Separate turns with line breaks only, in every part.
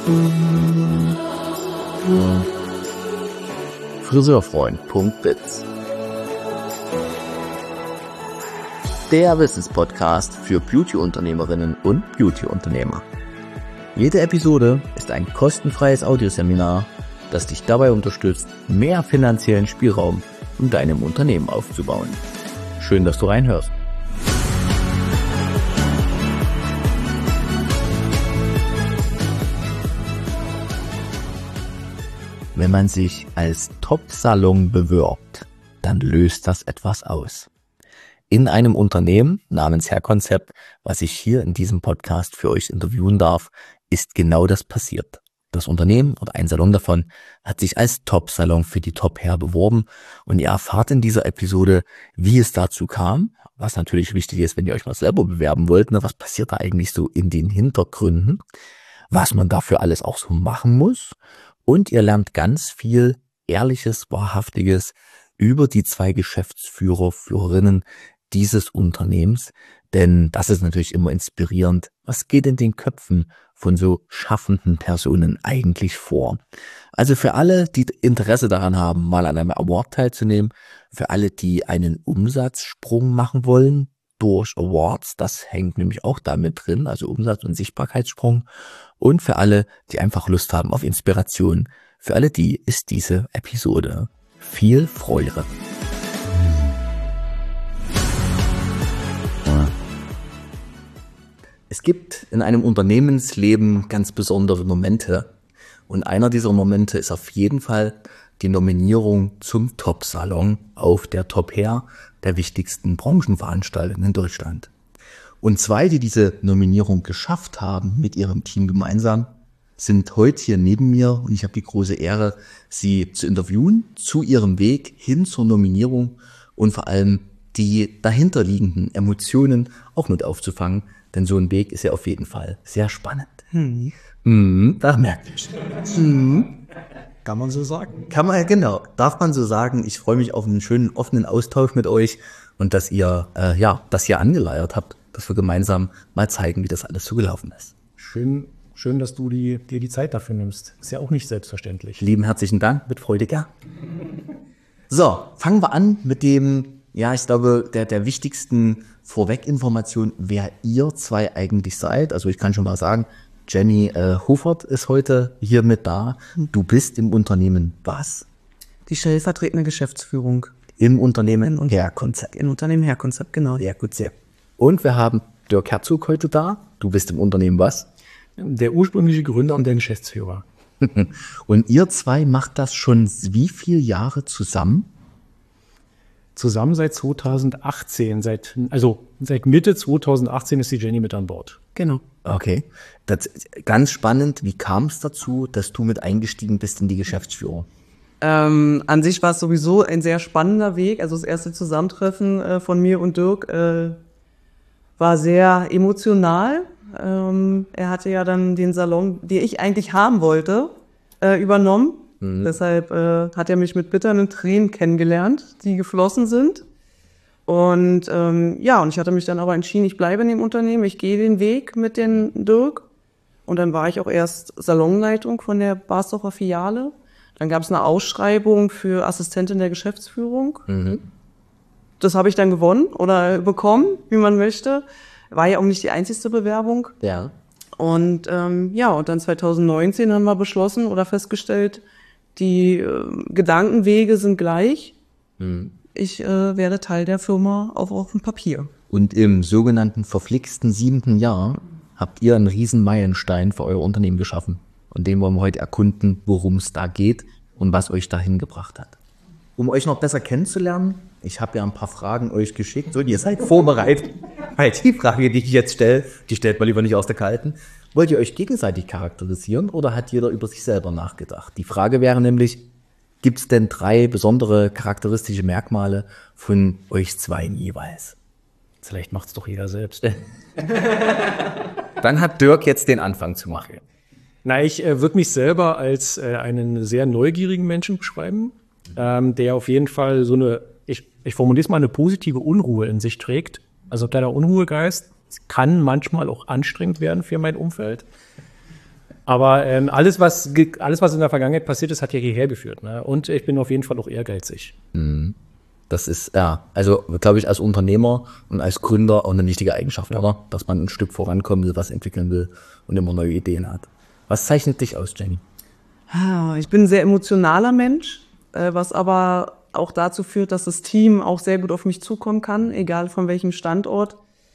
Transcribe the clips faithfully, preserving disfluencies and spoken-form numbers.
Friseurfreund Punkt biz. Der Wissenspodcast für Beauty-Unternehmerinnen und Beauty-Unternehmer. Jede Episode ist ein kostenfreies Audioseminar, das dich dabei unterstützt, mehr finanziellen Spielraum in deinem Unternehmen aufzubauen. Schön, dass du reinhörst. Wenn man sich als Top-Salon bewirbt, dann löst das etwas aus. In einem Unternehmen namens Hairconcept, was ich hier in diesem Podcast für euch interviewen darf, ist genau das passiert. Das Unternehmen oder ein Salon davon hat sich als Top-Salon für die Top-Hair beworben und ihr erfahrt in dieser Episode, wie es dazu kam, was natürlich wichtig ist, wenn ihr euch mal selber bewerben wollt, ne, was passiert da eigentlich so in den Hintergründen, was man dafür alles auch so machen muss. Und ihr lernt ganz viel Ehrliches, Wahrhaftiges über die zwei Geschäftsführer, Führerinnen dieses Unternehmens. Denn das ist natürlich immer inspirierend. Was geht in den Köpfen von so schaffenden Personen eigentlich vor? Also für alle, die Interesse daran haben, mal an einem Award teilzunehmen, für alle, die einen Umsatzsprung machen wollen durch Awards, das hängt nämlich auch damit drin, also Umsatz- und Sichtbarkeitssprung. Und für alle, die einfach Lust haben auf Inspiration, für alle die ist diese Episode. Viel Freude. Es gibt in einem Unternehmensleben ganz besondere Momente. Und einer dieser Momente ist auf jeden Fall die Nominierung zum Top-Salon auf der Top-Hair der wichtigsten Branchenveranstaltungen in Deutschland. Und zwei, die diese Nominierung geschafft haben mit ihrem Team gemeinsam, sind heute hier neben mir und ich habe die große Ehre, sie zu interviewen zu ihrem Weg hin zur Nominierung und vor allem die dahinterliegenden Emotionen auch mit aufzufangen, denn so ein Weg ist ja auf jeden Fall sehr spannend. Hm. Mhm, das merkt ihr. Mhm.
Kann man so sagen?
Kann man, genau, darf man so sagen. Ich freue mich auf einen schönen, offenen Austausch mit euch und dass ihr, äh, ja, das hier angeleiert habt, dass wir gemeinsam mal zeigen, wie das alles so gelaufen ist.
Schön, schön, dass du die, dir die Zeit dafür nimmst. Ist ja auch nicht selbstverständlich.
Lieben herzlichen Dank, mit Freude, gern. So, fangen wir an mit dem, ja, ich glaube, der, der wichtigsten Vorweginformation, wer ihr zwei eigentlich seid. Also ich kann schon mal sagen, Jenny äh, Hofert ist heute hier mit da. Du bist im Unternehmen was?
Die stellvertretende Geschäftsführung.
Im Unternehmen Hairconcept.
Im Unternehmen Hairconcept, genau.
Sehr gut, sehr. Und wir haben Dirk Herzog heute da. Du bist im Unternehmen was?
Der ursprüngliche Gründer und der Geschäftsführer.
Und ihr zwei macht das schon wie viele Jahre zusammen?
Zusammen seit zweitausendachtzehn. Seit, also seit Mitte zweitausendachtzehn ist die Jenny mit an Bord.
Genau.
Okay. Das ist ganz spannend. Wie kam es dazu, dass du mit eingestiegen bist in die Geschäftsführung?
Ähm, an sich war es sowieso ein sehr spannender Weg. Also das erste Zusammentreffen äh, von mir und Dirk äh, war sehr emotional. Ähm, er hatte ja dann den Salon, den ich eigentlich haben wollte, äh, übernommen. Mhm. Deshalb äh, hat er mich mit bitternden Tränen kennengelernt, die geflossen sind. Und ähm, ja, und ich hatte mich dann aber entschieden, ich bleibe in dem Unternehmen, ich gehe den Weg mit den Dirk. Und dann war ich auch erst Salonleitung von der Basdorfer Filiale. Dann gab es eine Ausschreibung für Assistentin der Geschäftsführung. Mhm. Das habe ich dann gewonnen oder bekommen, wie man möchte. War ja auch nicht die einzigste Bewerbung.
Ja.
Und ähm, ja, und dann zweitausendneunzehn haben wir beschlossen oder festgestellt, die äh, Gedankenwege sind gleich. Mhm. Ich äh, werde Teil der Firma auch auf dem Papier.
Und im sogenannten verflixten siebten Jahr habt ihr einen riesen Meilenstein für euer Unternehmen geschaffen. Und den wollen wir heute erkunden, worum es da geht und was euch dahin gebracht hat. Um euch noch besser kennenzulernen, ich habe ja ein paar Fragen euch geschickt. So, ihr seid vorbereitet. Weil die Frage, die ich jetzt stelle, die stellt man lieber nicht aus der Kalten. Wollt ihr euch gegenseitig charakterisieren oder hat jeder über sich selber nachgedacht? Die Frage wäre nämlich, gibt es denn drei besondere charakteristische Merkmale von euch zweien jeweils?
Vielleicht macht es doch jeder selbst.
Dann hat Dirk jetzt den Anfang zu machen.
Na, ich äh, würde mich selber als äh, einen sehr neugierigen Menschen beschreiben, ähm, der auf jeden Fall so eine, ich, ich formuliere es mal, eine positive Unruhe in sich trägt. Also ein kleiner Unruhegeist kann manchmal auch anstrengend werden für mein Umfeld. Aber ähm, alles, was, alles, was in der Vergangenheit passiert ist, hat ja hierher geführt. Ne? Und ich bin auf jeden Fall auch ehrgeizig.
Das ist, ja, also glaube ich, als Unternehmer und als Gründer auch eine wichtige Eigenschaft, ja. oder? Dass man ein Stück vorankommen will, was entwickeln will und immer neue Ideen hat. Was zeichnet dich aus, Jenny?
Ich bin ein sehr emotionaler Mensch, was aber auch dazu führt, dass das Team auch sehr gut auf mich zukommen kann, egal von welchem Standort.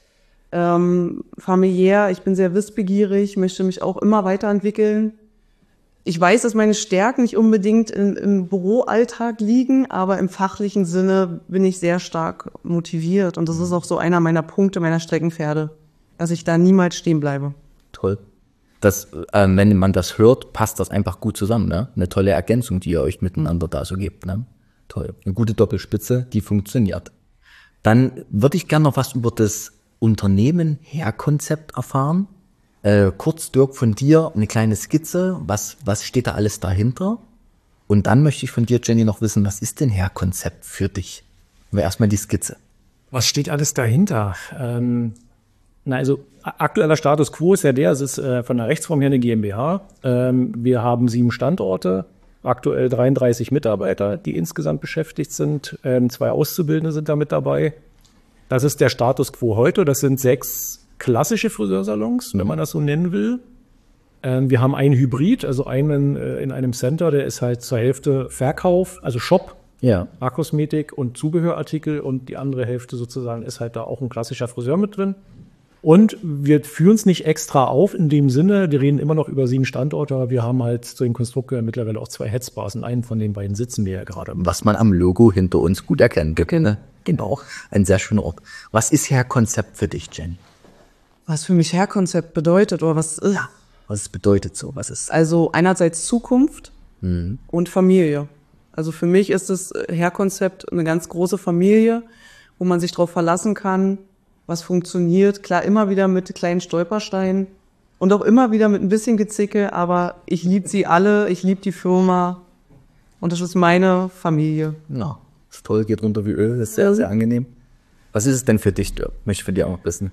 Ähm, familiär, ich bin sehr wissbegierig, möchte mich auch immer weiterentwickeln. Ich weiß, dass meine Stärken nicht unbedingt im, im Büroalltag liegen, aber im fachlichen Sinne bin ich sehr stark motiviert. Und das ist auch so einer meiner Punkte, meiner Streckenpferde, dass ich da niemals stehen bleibe.
Toll. Das, äh, wenn man das hört, passt das einfach gut zusammen. Ne? Eine tolle Ergänzung, die ihr euch miteinander da so gebt. Ne? Toll. Eine gute Doppelspitze, die funktioniert. Dann würde ich gerne noch was über das Unternehmen-Her-Konzept erfahren. Äh, kurz, Dirk, von dir eine kleine Skizze. Was, was steht da alles dahinter? Und dann möchte ich von dir, Jenny, noch wissen, was ist denn Her-Konzept für dich? Aber erstmal die Skizze.
Was steht alles dahinter? Ähm, na, also aktueller Status quo ist ja der, es ist äh, von der Rechtsform her eine GmbH. Ähm, wir haben sieben Standorte, aktuell dreiunddreißig Mitarbeiter, die insgesamt beschäftigt sind. Ähm, zwei Auszubildende sind da mit dabei. Das ist der Status quo heute. Das sind sechs klassische Friseursalons, wenn man das so nennen will. Ähm, wir haben einen Hybrid, also einen äh, in einem Center, der ist halt zur Hälfte Verkauf, also Shop,
Ja.
Haarkosmetik und Zubehörartikel, und die andere Hälfte sozusagen ist halt da auch ein klassischer Friseur mit drin. Und wir führen es nicht extra auf in dem Sinne, wir reden immer noch über sieben Standorte, aber wir haben halt zu den Konstrukten mittlerweile auch zwei Headspas, und einen von den beiden sitzen wir ja gerade.
Was man am Logo hinter uns gut erkennen kann. Ne? Genau. Ein sehr schöner Ort. Was ist Her-Konzept für dich, Jenny?
Was für mich Her-Konzept bedeutet oder was ist?
Ja. Was bedeutet so? Was ist?
Also einerseits Zukunft
Mhm.
und Familie. Also für mich ist das Her-Konzept eine ganz große Familie, wo man sich darauf verlassen kann, was funktioniert. Klar, immer wieder mit kleinen Stolpersteinen und auch immer wieder mit ein bisschen Gezicke, aber ich liebe sie alle, ich liebe die Firma und das ist meine Familie.
Na, ist toll, geht runter wie Öl, ist sehr, sehr angenehm. Was ist es denn für dich, Dirk? Möchte ich von dir auch noch wissen.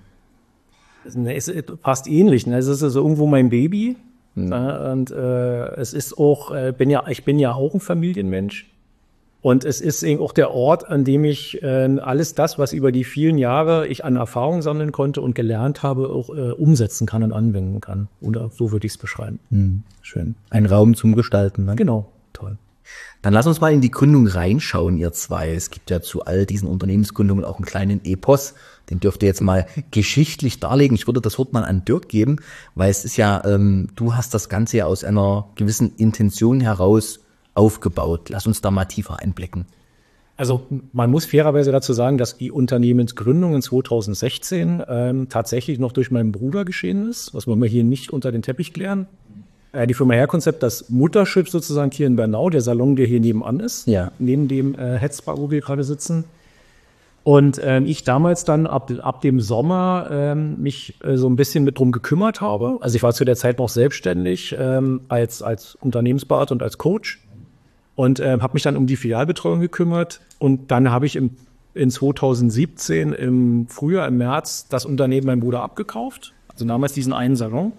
Es ist fast ähnlich. Ne? Es ist also irgendwo mein Baby. Mhm. Ja, und äh, es ist auch, äh, bin ja, ich bin ja auch ein Familienmensch. Und es ist eben auch der Ort, an dem ich äh, alles das, was über die vielen Jahre ich an Erfahrung sammeln konnte und gelernt habe, auch äh, umsetzen kann und anwenden kann. Oder so würde ich es beschreiben.
Mhm. Schön. Ein Raum zum Gestalten. Ne?
Genau.
Toll. Dann lass uns mal in die Gründung reinschauen, ihr zwei. Es gibt ja zu all diesen Unternehmensgründungen auch einen kleinen Epos. Den dürft ihr jetzt mal geschichtlich darlegen. Ich würde das Wort mal an Dirk geben, weil es ist ja, ähm, du hast das Ganze ja aus einer gewissen Intention heraus aufgebaut. Lass uns da mal tiefer einblicken.
Also man muss fairerweise dazu sagen, dass die Unternehmensgründung in zweitausendsechzehn ähm, tatsächlich noch durch meinen Bruder geschehen ist. Das wollen wir hier nicht unter den Teppich klären. Äh, die Firma Her-Konzept, das Mutterschiff sozusagen hier in Bernau, der Salon, der hier nebenan ist,
Ja.
neben dem äh, Headspa, wo wir gerade sitzen. Und ähm, ich damals dann ab, ab dem Sommer ähm, mich äh, so ein bisschen mit drum gekümmert habe. Also ich war zu der Zeit noch selbstständig ähm, als, als Unternehmensberater und als Coach. Und äh, habe mich dann um die Filialbetreuung gekümmert. Und dann habe ich im, in zweitausendsiebzehn im Frühjahr, im März, das Unternehmen meinem Bruder abgekauft. Also damals diesen einen Salon.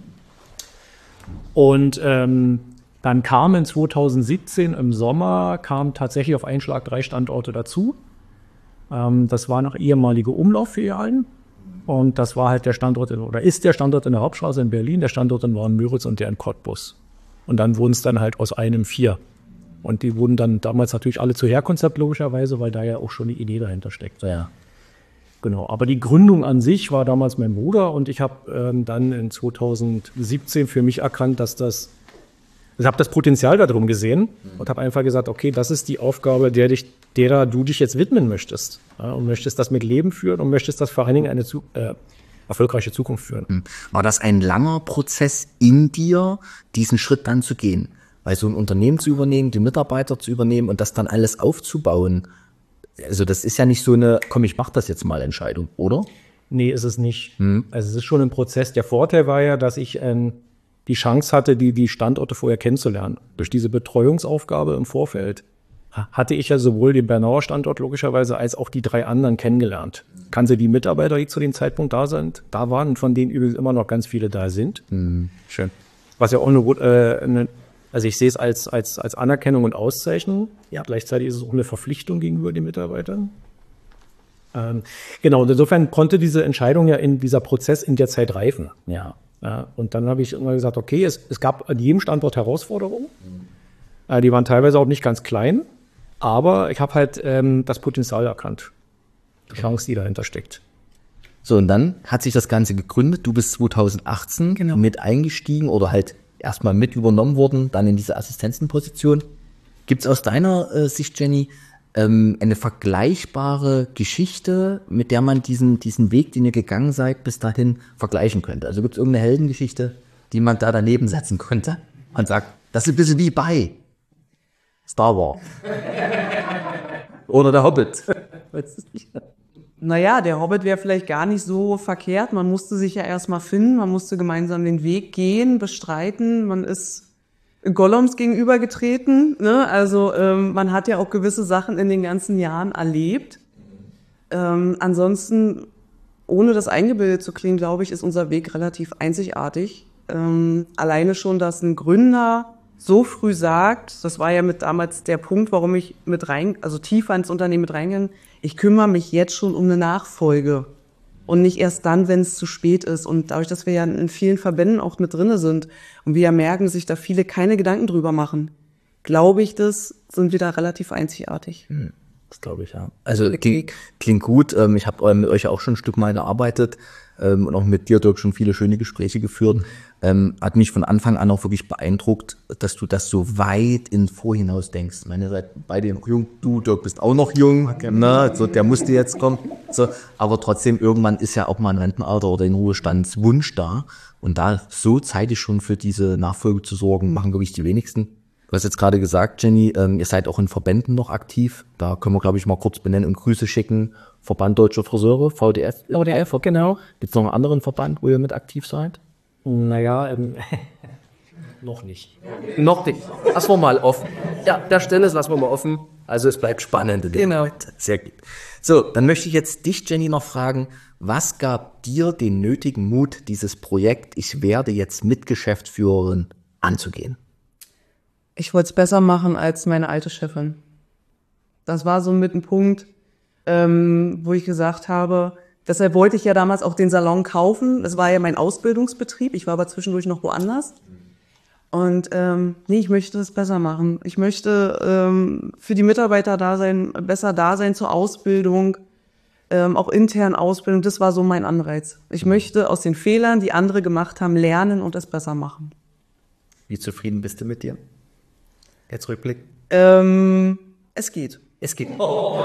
Und ähm, dann kamen zweitausendsiebzehn im Sommer, kamen tatsächlich auf einen Schlag drei Standorte dazu. Ähm, das waren noch ehemalige Umlauffilialen. Und das war halt der Standort, in, oder ist der Standort in der Hauptstraße in Berlin, der Standort in Müritz und der in Cottbus. Und dann wurden es dann halt aus einem vier. Und die wurden dann damals natürlich alle zu Her-Konzept logischerweise, weil da ja auch schon eine Idee dahinter steckt.
Ja.
Genau, aber die Gründung an sich war damals mein Bruder, und ich habe ähm, dann in zweitausendsiebzehn für mich erkannt, dass das, ich habe das Potenzial darum gesehen mhm. und habe einfach gesagt, okay, das ist die Aufgabe, der dich, derer du dich jetzt widmen möchtest, ja, und möchtest das mit Leben führen und möchtest das vor allen Dingen eine zu, äh, erfolgreiche Zukunft führen.
War das ein langer Prozess in dir, diesen Schritt dann zu gehen? Weil so ein Unternehmen zu übernehmen, die Mitarbeiter zu übernehmen und das dann alles aufzubauen, also das ist ja nicht so eine, komm, ich mach das jetzt mal Entscheidung, oder?
Nee, ist es nicht. Hm. Also es ist schon ein Prozess. Der Vorteil war ja, dass ich ähm, die Chance hatte, die, die Standorte vorher kennenzulernen. Durch diese Betreuungsaufgabe im Vorfeld hatte ich ja sowohl den Bernauer Standort logischerweise als auch die drei anderen kennengelernt. Kannte die Mitarbeiter, die zu dem Zeitpunkt da sind, da waren, von denen übrigens immer noch ganz viele da sind.
Hm.
Schön. Was ja auch eine, äh, eine also ich sehe es als, als, als Anerkennung und Auszeichnung. Ja. Gleichzeitig ist es auch eine Verpflichtung gegenüber den Mitarbeitern. Ähm, genau, und insofern konnte diese Entscheidung ja in dieser Prozess in der Zeit reifen. Ja. Ja, und dann habe ich immer gesagt, okay, es, es gab an jedem Standort Herausforderungen. Mhm. Äh, die waren teilweise auch nicht ganz klein, aber ich habe halt ähm, das Potenzial erkannt. Die Chance, die dahinter steckt.
So, und dann hat sich das Ganze gegründet. Du bist zweitausendachtzehn genau. mit eingestiegen oder halt erstmal mit übernommen worden, dann in diese Assistentenposition. Gibt es aus deiner äh, Sicht, Jenny, ähm, eine vergleichbare Geschichte, mit der man diesen, diesen Weg, den ihr gegangen seid, bis dahin vergleichen könnte? Also gibt es irgendeine Heldengeschichte, die man da daneben setzen könnte? Man sagt, das ist ein bisschen wie bei Star Wars. Oder der Hobbit.
Naja, der Hobbit wäre vielleicht gar nicht so verkehrt. Man musste sich ja erstmal finden, man musste gemeinsam den Weg gehen, bestreiten. Man ist Gollums gegenübergetreten, ne? Also ähm, man hat ja auch gewisse Sachen in den ganzen Jahren erlebt. Ähm, ansonsten, ohne das eingebildet zu klingen, glaube ich, ist unser Weg relativ einzigartig. Ähm, alleine schon, dass ein Gründer so früh sagt, das war ja mit damals der Punkt, warum ich mit rein, also tiefer ins Unternehmen mit reingegangen, ich kümmere mich jetzt schon um eine Nachfolge und nicht erst dann, wenn es zu spät ist. Und dadurch, dass wir ja in vielen Verbänden auch mit drinne sind und wir ja merken, dass sich da viele keine Gedanken drüber machen, glaube ich, das sind wir da relativ einzigartig.
Hm, das glaube ich, ja. Also klingt, klingt gut. Ich habe mit euch auch schon ein Stück mal gearbeitet und auch mit dir, Dirk, schon viele schöne Gespräche geführt. Ähm, hat mich von Anfang an auch wirklich beeindruckt, dass du das so weit in Vorhinaus denkst. Ich meine, ihr seid beide noch jung, du, Dirk, bist auch noch jung, okay. Ne? So, der musste jetzt kommen. So, aber trotzdem, irgendwann ist ja auch mal ein Rentenalter oder ein Ruhestandswunsch da. Und da so zeitig schon für diese Nachfolge zu sorgen, machen wirklich die wenigsten. Du hast jetzt gerade gesagt, Jenny, ähm, ihr seid auch in Verbänden noch aktiv. Da können wir, glaube ich, mal kurz benennen und Grüße schicken. Verband Deutscher Friseure, V D F.
V D F, genau.
Gibt es noch einen anderen Verband, wo ihr mit aktiv seid?
Naja, ähm, noch nicht.
Noch nicht. Lassen wir mal offen. Ja, der Stelle lassen wir mal offen. Also es bleibt spannend.
Genau.
Sehr gut. So, dann möchte ich jetzt dich, Jenny, noch fragen, was gab dir den nötigen Mut, dieses Projekt, ich werde jetzt Mitgeschäftsführerin, anzugehen?
Ich wollte es besser machen als meine alte Chefin. Das war so mit ein Punkt, ähm, wo ich gesagt habe, deshalb wollte ich ja damals auch den Salon kaufen. Das war ja mein Ausbildungsbetrieb. Ich war aber zwischendurch noch woanders. Und ähm, nee, ich möchte es besser machen. Ich möchte ähm, für die Mitarbeiter da sein, besser da sein zur Ausbildung, ähm, auch intern Ausbildung. Das war so mein Anreiz. Ich möchte aus den Fehlern, die andere gemacht haben, lernen und es besser machen.
Wie zufrieden bist du mit dir? Jetzt Rückblick.
Ähm, es geht.
Es geht. Oh.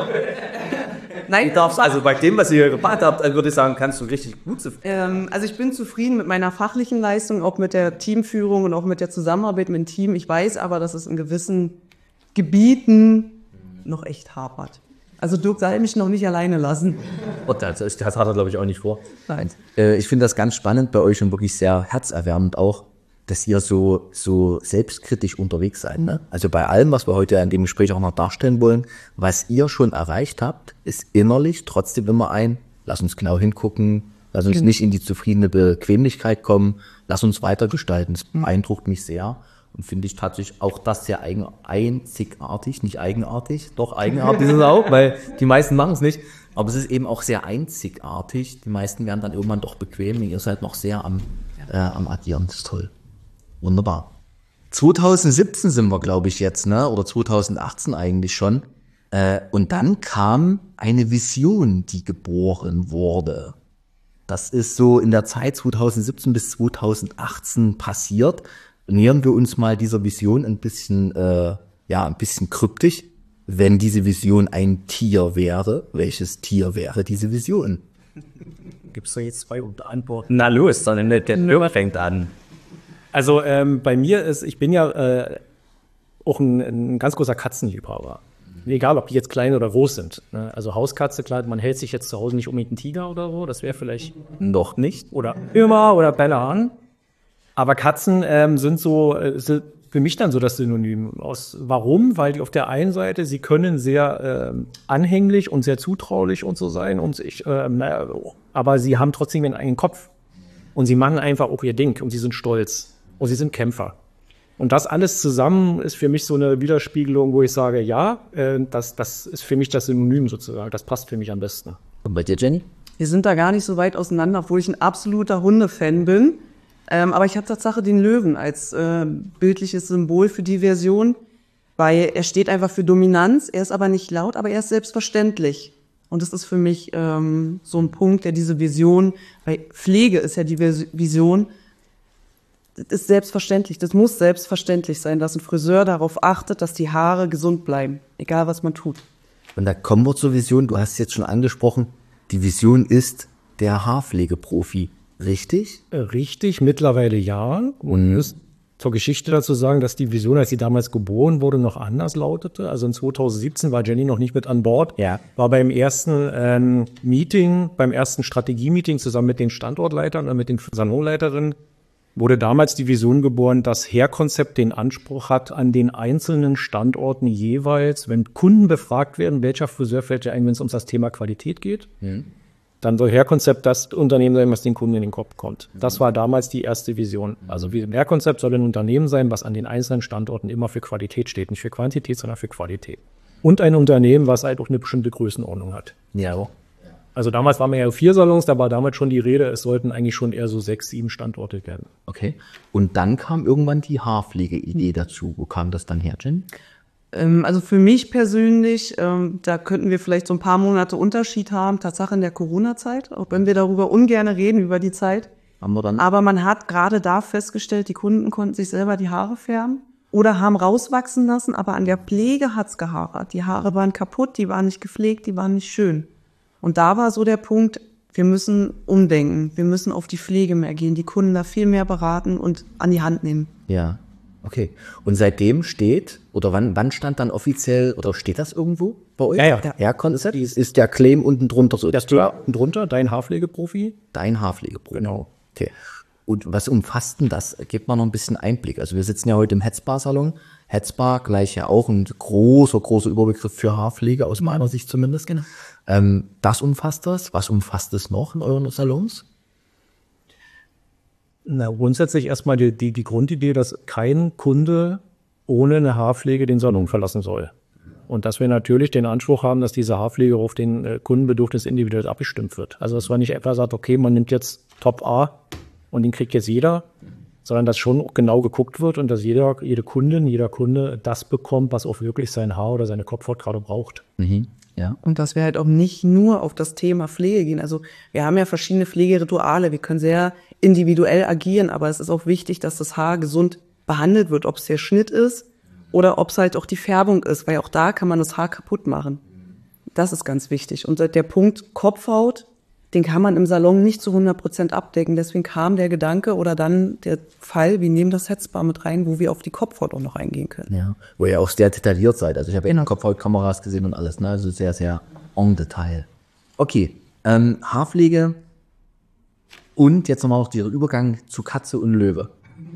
Nein,
du darfst, also bei dem, was ihr gemacht habt, würde ich sagen, kannst du richtig gut zufrieden.
Ähm, also ich bin zufrieden mit meiner fachlichen Leistung, auch mit der Teamführung und auch mit der Zusammenarbeit mit dem Team. Ich weiß aber, dass es in gewissen Gebieten noch echt hapert. Also Dirk soll mich noch nicht alleine lassen.
Oh, das, das hat er, glaube ich, auch nicht vor. Nein. Äh, ich finde das ganz spannend bei euch und wirklich sehr herzerwärmend auch, dass ihr so, so selbstkritisch unterwegs seid. Ne? Also bei allem, was wir heute in dem Gespräch auch noch darstellen wollen, was ihr schon erreicht habt, ist innerlich trotzdem immer ein, lass uns genau hingucken, lass uns mhm. nicht in die zufriedene Bequemlichkeit kommen, lass uns weitergestalten. Das beeindruckt mich sehr und finde ich tatsächlich auch das sehr eigen, einzigartig, nicht eigenartig, doch eigenartig ist es auch, weil die meisten machen es nicht. Aber es ist eben auch sehr einzigartig. Die meisten werden dann irgendwann doch bequem. Ihr seid noch sehr am, äh, am Agieren, das ist toll. Wunderbar. zweitausendsiebzehn sind wir, glaube ich, jetzt, ne? Oder zweitausendachtzehn eigentlich schon. Äh, und dann kam eine Vision, die geboren wurde. Das ist so in der Zeit zweitausendsiebzehn bis zweitausendachtzehn passiert. Nähern wir uns mal dieser Vision ein bisschen, äh, ja, ein bisschen kryptisch. Wenn diese Vision ein Tier wäre, welches Tier wäre diese Vision?
Gibt's da jetzt zwei Antworten? Na los, dann der Hörer fängt an. Also ähm, bei mir ist, ich bin ja äh, auch ein, ein ganz großer Katzenliebhaber. Egal, ob die jetzt klein oder groß sind. Ne? Also Hauskatze, klar, man hält sich jetzt zu Hause nicht unbedingt einen Tiger oder so, das wäre vielleicht noch nicht. Oder Irma oder Bellan. Aber Katzen ähm, sind so, äh, sind für mich dann so das Synonym. Aus, warum? Weil die auf der einen Seite, sie können sehr äh, anhänglich und sehr zutraulich und so sein. Und ich, äh, naja, aber sie haben trotzdem ihren eigenen Kopf. Und sie machen einfach auch ihr Ding und sie sind stolz. und sie sind Kämpfer. Und das alles zusammen ist für mich so eine Widerspiegelung, wo ich sage, ja, äh, das, das ist für mich das Synonym sozusagen. Das passt für mich am besten.
Und bei dir, Jenny?
Wir sind da gar nicht so weit auseinander, obwohl ich ein absoluter Hundefan bin. Ähm, aber ich habe Tatsache den Löwen als äh, bildliches Symbol für die Version, weil er steht einfach für Dominanz. Er ist aber nicht laut, aber er ist selbstverständlich. Und das ist für mich ähm, so ein Punkt, der diese Vision, weil Pflege ist ja die Vision, das ist selbstverständlich, das muss selbstverständlich sein, dass ein Friseur darauf achtet, dass die Haare gesund bleiben, egal was man tut.
Und da kommen wir zur Vision, du hast es jetzt schon angesprochen, die Vision ist der Haarpflegeprofi, richtig?
Richtig, mittlerweile ja. Und ist zur Geschichte dazu sagen, dass die Vision, als sie damals geboren wurde, noch anders lautete. Also in zweitausendsiebzehn war Jenny noch nicht mit an Bord.
Ja.
War beim ersten ähm, Meeting, beim ersten Strategie-Meeting zusammen mit den Standortleitern und mit den Salonleiterinnen, wurde damals die Vision geboren, dass Hair-Konzept den Anspruch hat, an den einzelnen Standorten jeweils, wenn Kunden befragt werden, welcher Friseur fällt dir ein, wenn es um das Thema Qualität geht, mhm. dann soll Hair-Konzept das Unternehmen sein, was den Kunden in den Kopf kommt. Das war damals die erste Vision. Also Hair-Konzept soll ein Unternehmen sein, was an den einzelnen Standorten immer für Qualität steht. Nicht für Quantität, sondern für Qualität. Und ein Unternehmen, was halt auch eine bestimmte Größenordnung hat.
Ja.
Also damals waren wir ja vier Salons, da war damals schon die Rede, es sollten eigentlich schon eher so sechs, sieben Standorte werden.
Okay. Und dann kam irgendwann die Haarpflege-Idee dazu. Wo kam das dann her, Jen?
Ähm, also für mich persönlich, ähm, da könnten wir vielleicht so ein paar Monate Unterschied haben, Tatsache in der Corona-Zeit, auch wenn wir darüber ungern reden, über die Zeit.
Haben wir dann?
Aber man hat gerade da festgestellt, die Kunden konnten sich selber die Haare färben oder haben rauswachsen lassen, aber an der Pflege hat's gehapert. Die Haare waren kaputt, die waren nicht gepflegt, die waren nicht schön. Und da war so der Punkt, wir müssen umdenken, wir müssen auf die Pflege mehr gehen, die Kunden da viel mehr beraten und an die Hand nehmen.
Ja, okay. Und seitdem steht, oder wann, wann stand dann offiziell, oder steht das irgendwo bei euch?
Ja, ja.
Hair-Konzept ist der Claim unten drunter so.
Das Tür unten drunter, dein Haarpflegeprofi.
Dein Haarpflegeprofi.
Genau.
Okay. Und was umfasst denn das? Gebt mal noch ein bisschen Einblick. Also wir sitzen ja heute im Hetzbar-Salon. Hetzbar gleich ja auch ein großer, großer Überbegriff für Haarpflege, aus meiner Sicht zumindest. Genau. Ähm, das umfasst das. Was umfasst es noch in euren Salons?
Na, grundsätzlich erstmal die, die, die Grundidee, dass kein Kunde ohne eine Haarpflege den Salon verlassen soll. Und dass wir natürlich den Anspruch haben, dass diese Haarpflege auf den äh, Kundenbedürfnis individuell abgestimmt wird. Also dass man nicht etwa sagt, okay, man nimmt jetzt Top A und den kriegt jetzt jeder, sondern dass schon genau geguckt wird und dass jeder, jede Kundin, jeder Kunde das bekommt, was auch wirklich sein Haar oder seine Kopfhaut gerade braucht.
Mhm. Ja.
Und dass wir halt auch nicht nur auf das Thema Pflege gehen. Also wir haben ja verschiedene Pflegerituale, wir können sehr individuell agieren, aber es ist auch wichtig, dass das Haar gesund behandelt wird, ob es der Schnitt ist oder ob es halt auch die Färbung ist, weil auch da kann man das Haar kaputt machen. Das ist ganz wichtig. Und der Punkt Kopfhaut, den kann man im Salon nicht zu hundert Prozent abdecken. Deswegen kam der Gedanke oder dann der Fall, wir nehmen das Hetzbar mit rein, wo wir auf die Kopfhaut auch noch eingehen können.
Ja, wo ihr auch sehr detailliert seid. Also ich habe eh Kopfhautkameras gesehen und alles, ne? Also sehr, sehr en Detail. Okay, ähm, Haarpflege und jetzt nochmal auch der Übergang zu Katze und Löwe.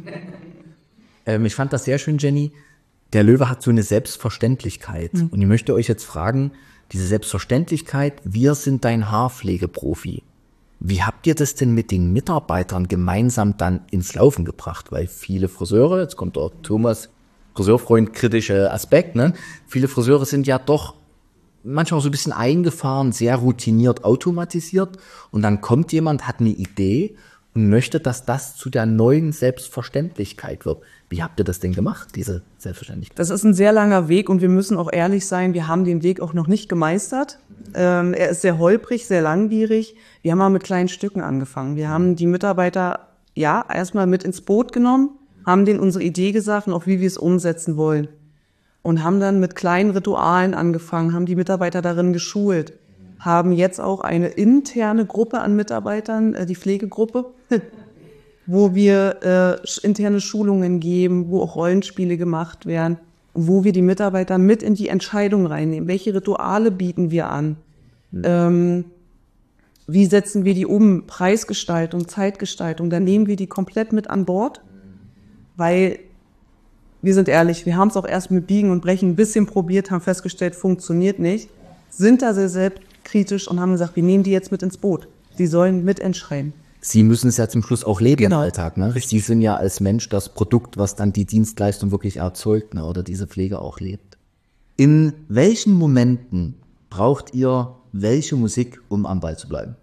ähm, ich fand das sehr schön, Jenny. Der Löwe hat so eine Selbstverständlichkeit. Mhm. Und ich möchte euch jetzt fragen, diese Selbstverständlichkeit, wir sind dein Haarpflegeprofi. Wie habt ihr das denn mit den Mitarbeitern gemeinsam dann ins Laufen gebracht? Weil viele Friseure, jetzt kommt der Thomas, Friseurfreund, kritische Aspekt, ne? Viele Friseure sind ja doch manchmal so ein bisschen eingefahren, sehr routiniert, automatisiert. Und dann kommt jemand, hat eine Idee und möchte, dass das zu der neuen Selbstverständlichkeit wird. Wie habt ihr das denn gemacht, diese Selbstverständlichkeit?
Das ist ein sehr langer Weg und wir müssen auch ehrlich sein, wir haben den Weg auch noch nicht gemeistert. Ähm, er ist sehr holprig, sehr langwierig. Wir haben mal mit kleinen Stücken angefangen. Wir haben die Mitarbeiter ja erstmal mit ins Boot genommen, haben denen unsere Idee gesagt und auch wie wir es umsetzen wollen. Und haben dann mit kleinen Ritualen angefangen, haben die Mitarbeiter darin geschult, haben jetzt auch eine interne Gruppe an Mitarbeitern, äh, die Pflegegruppe, wo wir äh, interne Schulungen geben, wo auch Rollenspiele gemacht werden, wo wir die Mitarbeiter mit in die Entscheidung reinnehmen. Welche Rituale bieten wir an? Mhm. Ähm, wie setzen wir die um? Preisgestaltung, Zeitgestaltung, da nehmen wir die komplett mit an Bord, weil wir sind ehrlich, wir haben es auch erst mit Biegen und Brechen ein bisschen probiert, haben festgestellt, funktioniert nicht, sind da sehr selbstkritisch und haben gesagt, wir nehmen die jetzt mit ins Boot. Die sollen mitentscheiden.
Sie müssen es ja zum Schluss auch leben
Genau.
im Alltag, ne? Sie sind ja als Mensch das Produkt, was dann die Dienstleistung wirklich erzeugt, ne? Oder diese Pflege auch lebt. In welchen Momenten braucht ihr welche Musik, um am Ball zu bleiben?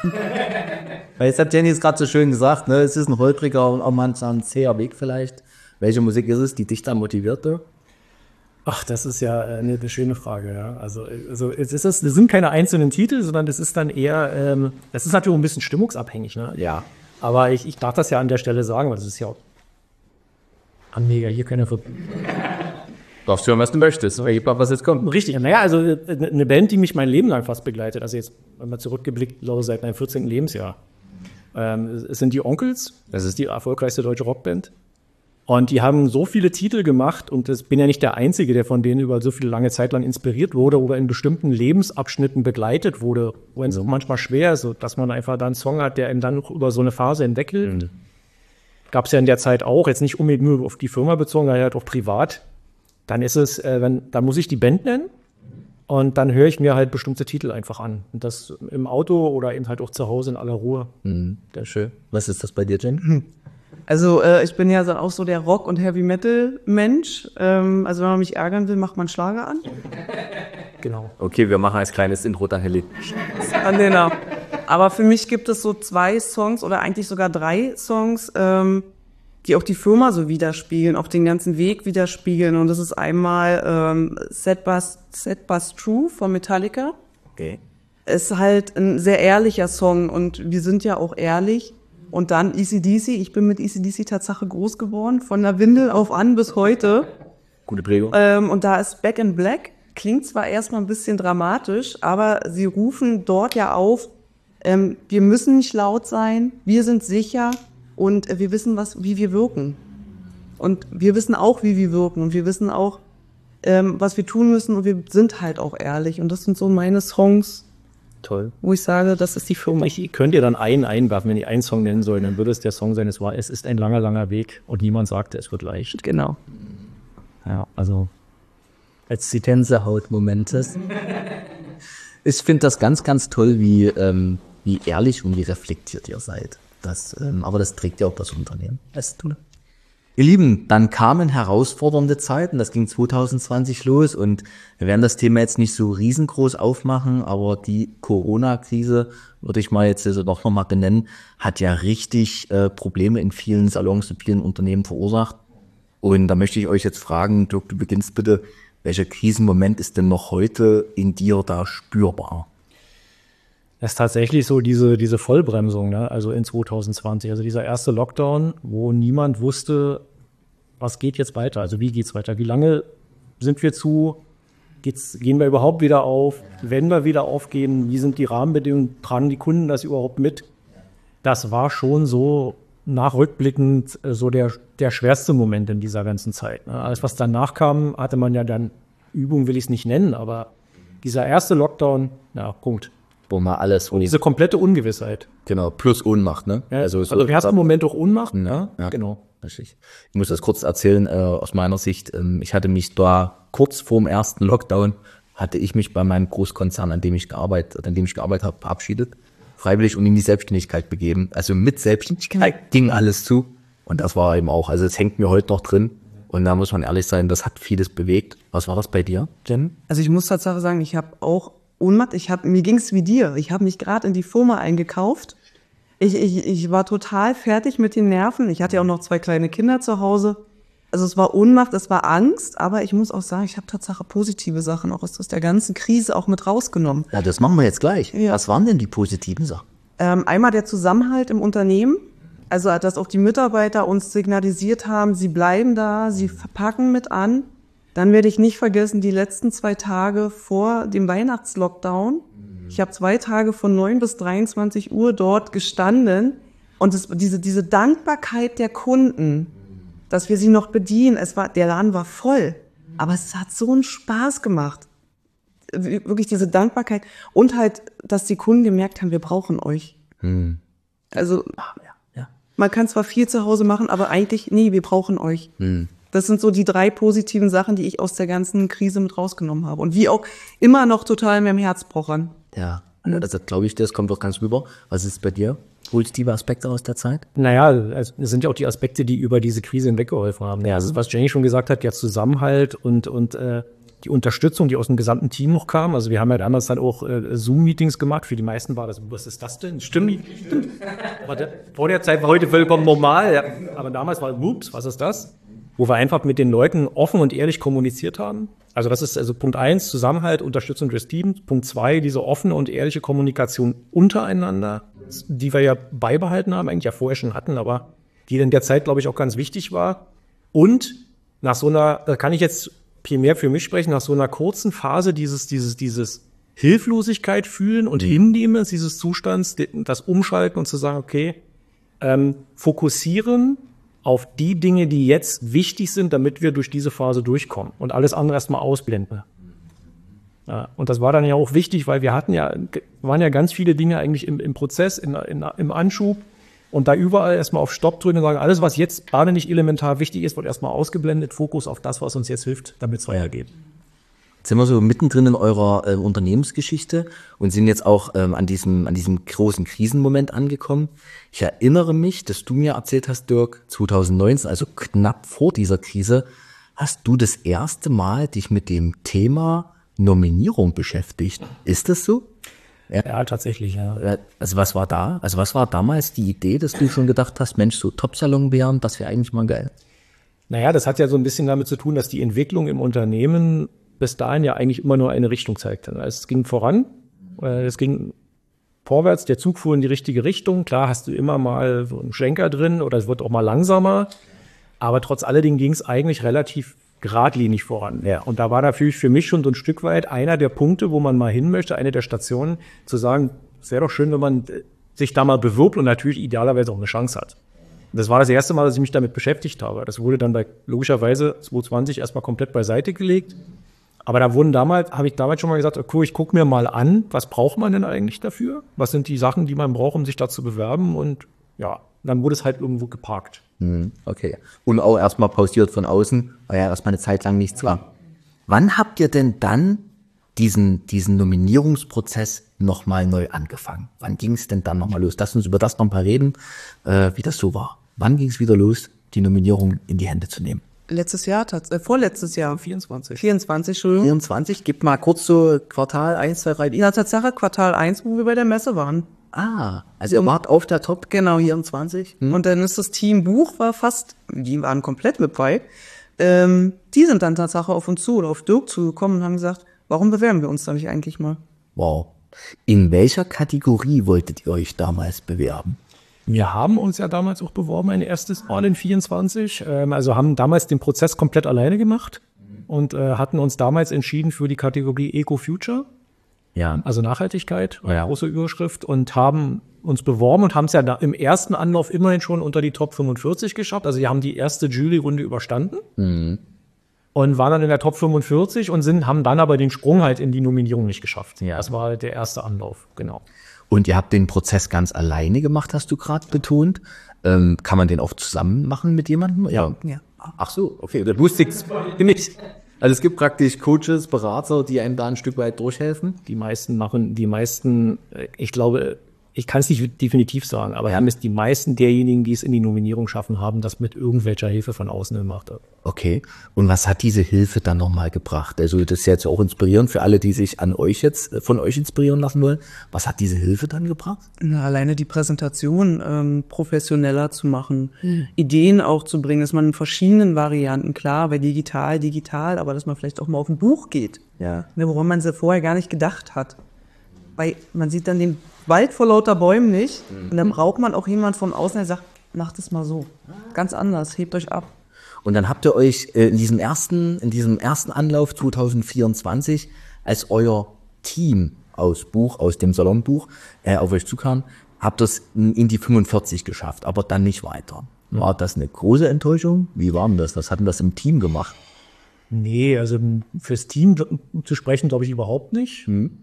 Weil jetzt hat Jenny es gerade so schön gesagt, ne? Es ist ein holpriger und auch manchmal ein zäher Weg vielleicht. Welche Musik ist es, die dich da motiviert?
Ach, das ist ja eine, eine schöne Frage, ja. Also, also es ist es, das sind keine einzelnen Titel, sondern das ist dann eher, ähm, das ist natürlich ein bisschen stimmungsabhängig, ne?
Ja.
Aber ich, ich darf das ja an der Stelle sagen, weil das ist ja auch Anleger, hier keine Ver
Darfst du hören, was du möchtest, was jetzt kommt.
Richtig, naja, also eine Band, die mich mein Leben lang fast begleitet, also jetzt, wenn man zurückgeblickt, glaube ich, seit meinem vierzehnten Lebensjahr. Ähm, es sind die Onkels, das ist die erfolgreichste deutsche Rockband. Und die haben so viele Titel gemacht und ich bin ja nicht der Einzige, der von denen über so viele lange Zeit lang inspiriert wurde oder in bestimmten Lebensabschnitten begleitet wurde, wo es auch manchmal schwer ist, so, dass man einfach da einen Song hat, der einem dann noch über so eine Phase hinweg hilft. Mhm. Gab es ja in der Zeit auch, jetzt nicht unbedingt nur auf die Firma bezogen, sondern halt auch privat. Dann ist es, äh, wenn, dann muss ich die Band nennen und dann höre ich mir halt bestimmte Titel einfach an. Und das im Auto oder eben halt auch zu Hause in aller Ruhe.
Mhm. Sehr schön. Was ist das bei dir, Jen?
Also äh, ich bin ja so, auch so der Rock- und Heavy-Metal-Mensch. Ähm, also wenn man mich ärgern will, macht man Schlager an.
Genau.
Okay, wir machen als kleines Intro dann Helly.
Genau. Aber für mich gibt es so zwei Songs oder eigentlich sogar drei Songs, ähm, die auch die Firma so widerspiegeln, auch den ganzen Weg widerspiegeln. Und das ist einmal ähm, Sad Bus, Sad Bus True von Metallica.
Okay.
Ist halt ein sehr ehrlicher Song und wir sind ja auch ehrlich. Und dann A C D C, ich bin mit A C D C Tatsache groß geworden, von der Windel auf an bis heute.
Gute Prägung.
Ähm, und da ist Back in Black, klingt zwar erstmal ein bisschen dramatisch, aber sie rufen dort ja auf, ähm, wir müssen nicht laut sein, wir sind sicher und äh, wir wissen, was, wie wir wirken. Und wir wissen auch, wie wir wirken und wir wissen auch, ähm, was wir tun müssen und wir sind halt auch ehrlich. Und das sind so meine Songs,
toll,
wo ich sage, das ist die Firma.
Ich könnte ihr dann einen einwerfen, wenn ich einen Song nennen soll, dann würde es der Song sein, es war, es ist ein langer, langer Weg und niemand sagte, es wird leicht.
Genau.
Ja, also als die Tänzehaut-Momentes. Ich finde das ganz, ganz toll, wie, ähm, wie ehrlich und wie reflektiert ihr seid. Das, ähm, aber das trägt ja auch das Unternehmen. Das ist toll. Ihr Lieben, dann kamen herausfordernde Zeiten, das ging zwanzig zwanzig los und wir werden das Thema jetzt nicht so riesengroß aufmachen, aber die Corona-Krise, würde ich mal jetzt also noch mal benennen, hat ja richtig äh, Probleme in vielen Salons, in vielen Unternehmen verursacht. Und da möchte ich euch jetzt fragen, Dirk, du beginnst bitte, welcher Krisenmoment ist denn noch heute in dir da spürbar?
Das ist tatsächlich so diese, diese Vollbremsung, ne? Also in zwanzig zwanzig, also dieser erste Lockdown, wo niemand wusste, was geht jetzt weiter, also wie geht's weiter, wie lange sind wir zu, geht's, gehen wir überhaupt wieder auf, wenn wir wieder aufgehen, wie sind die Rahmenbedingungen, tragen die Kunden das überhaupt mit? Das war schon so nachrückblickend so der, der schwerste Moment in dieser ganzen Zeit, ne? Alles, was danach kam, hatte man ja dann, Übung will ich es nicht nennen, aber dieser erste Lockdown, na, Punkt.
Wo man alles...
Diese komplette Ungewissheit.
Genau, plus Ohnmacht, ne?
Ja, also, also wir hatten im Moment auch Ohnmacht.
Ja, ja, genau. Richtig. Ich muss das kurz erzählen, äh, aus meiner Sicht. Ähm, ich hatte mich da kurz vor dem ersten Lockdown, hatte ich mich bei meinem Großkonzern, an dem ich gearbeitet, an dem ich gearbeitet habe, verabschiedet, freiwillig und in die Selbstständigkeit begeben. Also mit Selbstständigkeit ging alles zu. Und das war eben auch, also es hängt mir heute noch drin. Und da muss man ehrlich sein, das hat vieles bewegt. Was war das bei dir, Jen?
Also ich muss Tatsache sagen, ich habe auch Ohnmacht. Ich hab, mir ging's wie dir. Ich habe mich gerade in die Firma eingekauft. Ich, ich, ich war total fertig mit den Nerven. Ich hatte ja auch noch zwei kleine Kinder zu Hause. Also es war Ohnmacht, es war Angst, aber ich muss auch sagen, ich habe Tatsache positive Sachen auch aus der ganzen Krise auch mit rausgenommen.
Ja, das machen wir jetzt gleich.
Ja.
Was waren denn die positiven Sachen?
Ähm, einmal der Zusammenhalt im Unternehmen. Also dass auch die Mitarbeiter uns signalisiert haben, sie bleiben da, sie packen mit an. Dann werde ich nicht vergessen, die letzten zwei Tage vor dem Weihnachtslockdown. Ich habe zwei Tage von neun bis dreiundzwanzig Uhr dort gestanden. Und es, diese, diese Dankbarkeit der Kunden, dass wir sie noch bedienen. Es war, der Laden war voll, aber es hat so einen Spaß gemacht. Wirklich diese Dankbarkeit. Und halt, dass die Kunden gemerkt haben, wir brauchen euch. Hm. Also,
ja.
Man kann zwar viel zu Hause machen, aber eigentlich, nee, wir brauchen euch. Hm. Das sind so die drei positiven Sachen, die ich aus der ganzen Krise mit rausgenommen habe. Und wie auch immer noch total in meinem Herz pochern.
Ja, Also glaube ich, das kommt doch ganz rüber. Was ist bei dir? Positive Aspekte aus der Zeit?
Naja, es sind ja auch die Aspekte, die über diese Krise hinweggeholfen haben. Ja, also was Jenny schon gesagt hat, der Zusammenhalt und, und äh, die Unterstützung, die aus dem gesamten Team noch kam. Also wir haben ja damals dann auch äh, Zoom-Meetings gemacht. Für die meisten war das, was ist das denn? Stimmt. Stimmt. Aber der, vor der Zeit war heute vollkommen normal. Ja. Aber damals war, ups, was ist das? Wo wir einfach mit den Leuten offen und ehrlich kommuniziert haben. Also das ist also Punkt eins, Zusammenhalt, Unterstützung des Teams. Punkt zwei, diese offene und ehrliche Kommunikation untereinander, die wir ja beibehalten haben, eigentlich ja vorher schon hatten, aber die in der Zeit, glaube ich, auch ganz wichtig war. Und nach so einer, da kann ich jetzt primär für mich sprechen, nach so einer kurzen Phase dieses, dieses, dieses Hilflosigkeit fühlen und hinnehmen dieses Zustands, das Umschalten und zu sagen, okay, ähm, fokussieren auf die Dinge, die jetzt wichtig sind, damit wir durch diese Phase durchkommen und alles andere erstmal ausblenden. Ja, und das war dann ja auch wichtig, weil wir hatten ja, waren ja ganz viele Dinge eigentlich im, im Prozess, in, in, im Anschub und da überall erstmal auf Stopp drücken und sagen, alles, was jetzt gerade nicht elementar wichtig ist, wird erstmal ausgeblendet, Fokus auf das, was uns jetzt hilft, damit es weitergeht.
Jetzt sind wir so mittendrin in eurer äh, Unternehmensgeschichte und sind jetzt auch ähm, an diesem an diesem großen Krisenmoment angekommen. Ich erinnere mich, dass du mir erzählt hast, Dirk, zwanzig neunzehn, also knapp vor dieser Krise, hast du das erste Mal dich mit dem Thema Nominierung beschäftigt. Ist das so?
Ja, ja, tatsächlich, ja.
Also was war da? Also was war damals die Idee, dass du schon gedacht hast, Mensch, so Top-Salon-Bären, das wäre eigentlich mal geil?
Naja, das hat ja so ein bisschen damit zu tun, dass die Entwicklung im Unternehmen bis dahin ja eigentlich immer nur eine Richtung zeigte. Es ging voran, es ging vorwärts, der Zug fuhr in die richtige Richtung. Klar hast du immer mal so einen Schlenker drin oder es wird auch mal langsamer, aber trotz alledem ging es eigentlich relativ geradlinig voran. Ja. Und da war natürlich für mich schon so ein Stück weit einer der Punkte, wo man mal hin möchte, eine der Stationen, zu sagen, es wäre doch schön, wenn man sich da mal bewirbt und natürlich idealerweise auch eine Chance hat. Das war das erste Mal, dass ich mich damit beschäftigt habe. Das wurde dann bei, logischerweise zwanzig zwanzig erstmal komplett beiseite gelegt. Aber da wurden damals, habe ich damals schon mal gesagt, okay, ich gucke mir mal an, was braucht man denn eigentlich dafür? Was sind die Sachen, die man braucht, um sich da zu bewerben? Und ja, dann wurde es halt irgendwo geparkt.
Okay. Und auch erstmal pausiert von außen, weil ja erstmal eine Zeit lang nichts war. Wann habt ihr denn dann diesen, diesen Nominierungsprozess nochmal neu angefangen? Wann ging es denn dann nochmal los? Lass uns über das noch ein paar reden, äh, wie das so war. Wann ging es wieder los, die Nominierung in die Hände zu nehmen?
Letztes Jahr, äh, vorletztes Jahr.
vierundzwanzig.
vierundzwanzig, Entschuldigung.
vierundzwanzig, gib mal kurz so Quartal eins, zwei, drei.
Ja, Tatsache Quartal eins, wo wir bei der Messe waren.
Ah, also ihr wart auf der Top,
genau,
vierundzwanzig. Hm.
Und dann ist das Team Buch war fast, die waren komplett mit bei. Ähm, die sind dann Tatsache auf uns zu oder auf Dirk zugekommen und haben gesagt, warum bewerben wir uns da nicht eigentlich mal?
Wow. In welcher Kategorie wolltet ihr euch damals bewerben?
Wir haben uns ja damals auch beworben, ein erstes Mal in vierundzwanzig. Ähm, also haben damals den Prozess komplett alleine gemacht und äh, hatten uns damals entschieden für die Kategorie Eco-Future.
Ja.
Also Nachhaltigkeit,
ja.
Große Überschrift, und haben uns beworben und haben es ja da im ersten Anlauf immerhin schon unter die Top fünfundvierzig geschafft. Also wir haben die erste Jury-Runde überstanden mhm. und waren dann in der Top fünfundvierzig und sind, haben dann aber den Sprung halt in die Nominierung nicht geschafft. Ja. Das war der erste Anlauf, genau.
Und ihr habt den Prozess ganz alleine gemacht, hast du gerade betont. Ähm, kann man den auch zusammen machen mit jemandem? Ja. ja. Ach so, okay. Das wusste ich nicht. Also es gibt praktisch Coaches, Berater, die einem da ein Stück weit durchhelfen.
Die meisten machen, die meisten, ich glaube, ich kann es nicht definitiv sagen, aber haben es die meisten derjenigen, die es in die Nominierung schaffen, haben das mit irgendwelcher Hilfe von außen gemacht.
Okay. Und was hat diese Hilfe dann nochmal gebracht? Also das ist jetzt auch inspirierend für alle, die sich an euch jetzt, von euch inspirieren lassen wollen. Was hat diese Hilfe dann gebracht?
Na, alleine die Präsentation ähm, professioneller zu machen, hm. Ideen auch zu bringen, dass man in verschiedenen Varianten, klar, bei digital, digital, aber dass man vielleicht auch mal auf ein Buch geht,
ja.
Ne, woran man sie vorher gar nicht gedacht hat. Weil man sieht dann den Wald vor lauter Bäumen nicht. Mhm. Und dann braucht man auch jemand von außen, der sagt, macht es mal so. Ganz anders, hebt euch ab.
Und dann habt ihr euch in diesem ersten, in diesem ersten Anlauf zwanzig vierundzwanzig, als euer Team aus Buch, aus dem Salonbuch, äh, auf euch zukam, habt ihr es in die fünfundvierzig geschafft, aber dann nicht weiter. War das eine große Enttäuschung? Wie war denn das? Was hat denn das im Team gemacht?
Nee, also fürs Team zu sprechen, glaube ich, überhaupt nicht. Mhm.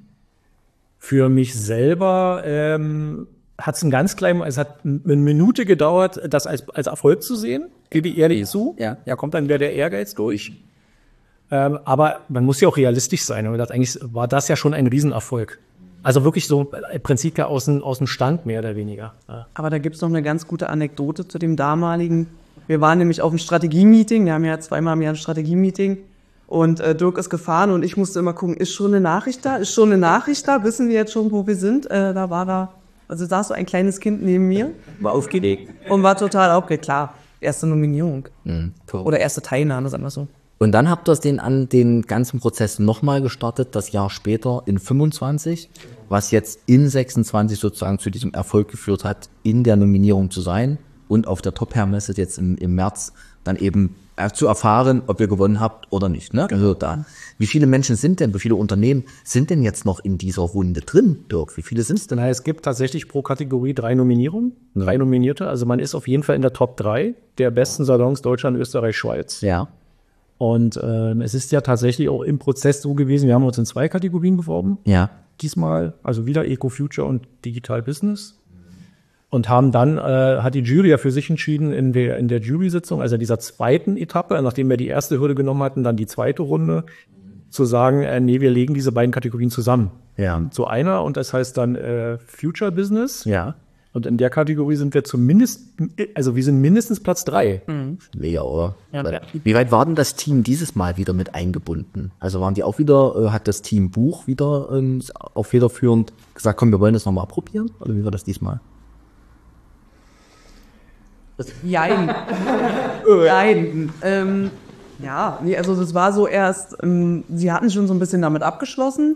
Für mich selber ähm, hat es einen ganz kleinen, es hat eine Minute gedauert, das als, als Erfolg zu sehen, gebe ich ehrlich zu. Ja. Ja, kommt dann wieder der Ehrgeiz durch. Ähm, aber man muss ja auch realistisch sein. Und das, eigentlich war das ja schon ein Riesenerfolg. Also wirklich so im Prinzip ja aus dem, aus dem Stand mehr oder weniger. Ja.
Aber da gibt es noch eine ganz gute Anekdote zu dem damaligen. Wir waren nämlich auf einem Strategie-Meeting. Wir haben ja zweimal im Jahr ein Strategie-Meeting. Und äh, Dirk ist gefahren und ich musste immer gucken, ist schon eine Nachricht da? Ist schon eine Nachricht da? Wissen wir jetzt schon, wo wir sind? Äh, da war da, also saß so ein kleines Kind neben mir.
War aufgelegt.
Und war total aufgeregt. Klar, erste Nominierung.
Mhm,
Oder erste Teilnahme, sagen wir so.
Und dann habt ihr den an den ganzen Prozess nochmal gestartet, das Jahr später in fünfundzwanzig, was jetzt in sechsundzwanzig sozusagen zu diesem Erfolg geführt hat, in der Nominierung zu sein und auf der Top-Hair-Messe jetzt im, im März dann eben äh, zu erfahren, ob ihr gewonnen habt oder nicht. Ne? Also da. Wie viele Menschen sind denn, wie viele Unternehmen sind denn jetzt noch in dieser Runde drin, Dirk? Wie viele sind es denn?
Na, es gibt tatsächlich pro Kategorie drei Nominierungen, drei Nominierte. Also man ist auf jeden Fall in der Top drei der besten Salons Deutschland, Österreich, Schweiz.
Ja.
Und ähm, es ist ja tatsächlich auch im Prozess so gewesen, wir haben uns in zwei Kategorien beworben.
Ja.
Diesmal, also wieder Eco-Future und Digital Business. Und haben dann, äh, hat die Jury ja für sich entschieden, in der, in der Jury-Sitzung, also dieser zweiten Etappe, nachdem wir die erste Hürde genommen hatten, dann die zweite Runde, zu sagen, äh, nee, wir legen diese beiden Kategorien zusammen.
Ja.
Zu einer, und das heißt dann äh, Future Business.
Ja.
Und in der Kategorie sind wir zumindest, also wir sind mindestens Platz drei.
Mhm.
Mega, oder?
Ja, ja.
Wie weit war denn das Team dieses Mal wieder mit eingebunden? Also waren die auch wieder, äh, hat das Team Buch wieder ähm, auch federführend gesagt, komm, wir wollen das nochmal probieren? Oder wie war das diesmal?
Jein. Jein. Ähm, ja, nee, also das war so erst, ähm, sie hatten schon so ein bisschen damit abgeschlossen.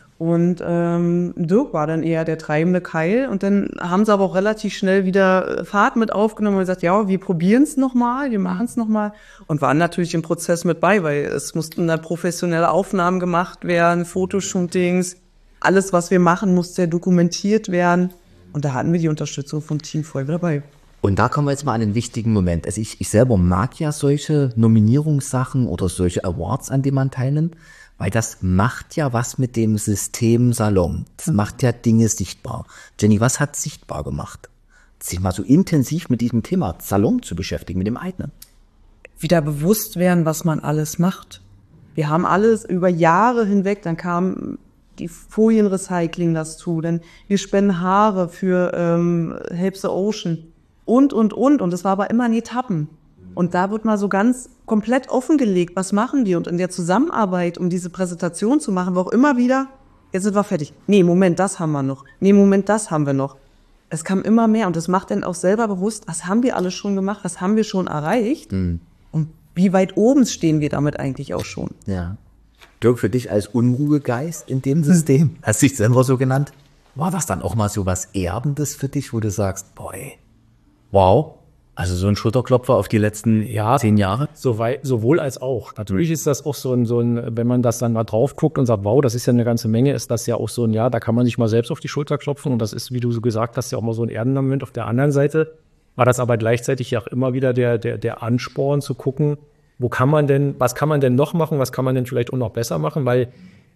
Und ähm, Dirk war dann eher der treibende Keil. Und dann haben sie aber auch relativ schnell wieder Fahrt mit aufgenommen und gesagt, ja, wir probieren es nochmal, wir machen es nochmal. Und waren natürlich im Prozess mit bei, weil es mussten da professionelle Aufnahmen gemacht werden, Fotoshootings. Alles, was wir machen, musste ja dokumentiert werden. Und da hatten wir die Unterstützung vom Team voll dabei.
Und da kommen wir jetzt mal an einen wichtigen Moment. Also ich, ich selber mag ja solche Nominierungssachen oder solche Awards, an denen man teilnimmt. Weil das macht ja was mit dem System Salon. Das macht ja Dinge sichtbar. Jenny, was hat sichtbar gemacht? Sich mal so intensiv mit diesem Thema Salon zu beschäftigen, mit dem eigenen.
Wieder bewusst werden, was man alles macht. Wir haben alles über Jahre hinweg, dann kam die Folienrecycling dazu, dann wir spenden Haare für ähm, Help the Ocean und, und, und. Und das war aber immer in Etappen. Und da wird mal so ganz komplett offengelegt, was machen wir? Und in der Zusammenarbeit, um diese Präsentation zu machen, war auch immer wieder, jetzt sind wir fertig. Nee, Moment, das haben wir noch. Nee, Moment, das haben wir noch. Es kam immer mehr und das macht dann auch selber bewusst, was haben wir alles schon gemacht, was haben wir schon erreicht mhm. und wie weit oben stehen wir damit eigentlich auch schon.
Ja. Dirk, für dich als Unruhegeist in dem System, hast du dich selber so genannt, war das dann auch mal so was Erbendes für dich, wo du sagst, boy, wow, also so ein Schulterklopfer auf die letzten ja, zehn Jahre?
So weit, sowohl als auch. Natürlich ist das auch so ein, so ein, wenn man das dann mal drauf guckt und sagt, wow, das ist ja eine ganze Menge, ist das ja auch so ein, ja, da kann man sich mal selbst auf die Schulter klopfen und das ist, wie du so gesagt hast, ja auch mal so ein Ehrenmoment. Auf der anderen Seite war das aber gleichzeitig ja auch immer wieder der, der, der Ansporn zu gucken, wo kann man denn, was kann man denn noch machen, was kann man denn vielleicht auch noch besser machen, weil